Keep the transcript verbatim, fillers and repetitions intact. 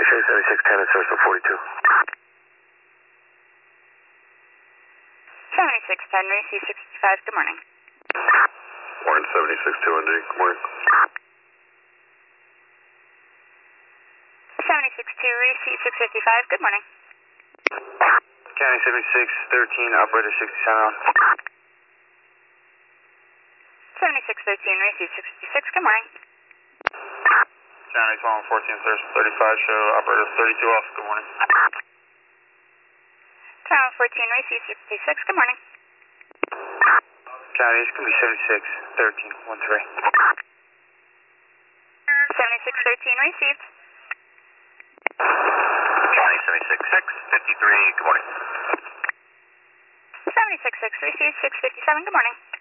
seventy-six ten at source forty-two. seventy-six ten, receive sixty-five, good morning. Morning, seventy-six two hundred, good morning. seventy-six two, receive six fifty-five, good morning. County seventy-six thirteen, operator sixty-seven on. seventy-six thirteen, receive six fifty-six, good morning. County twelve fourteen, source thirty-five, show operator thirty-two off, good morning. twelve fourteen, receive sixty-six, good morning. County, it's going to be seventy-six thirteen, one three. seventy-six thirteen, received. County seventy-six six fifty-three, good morning. seventy-six six, receive six fifty-seven, good morning.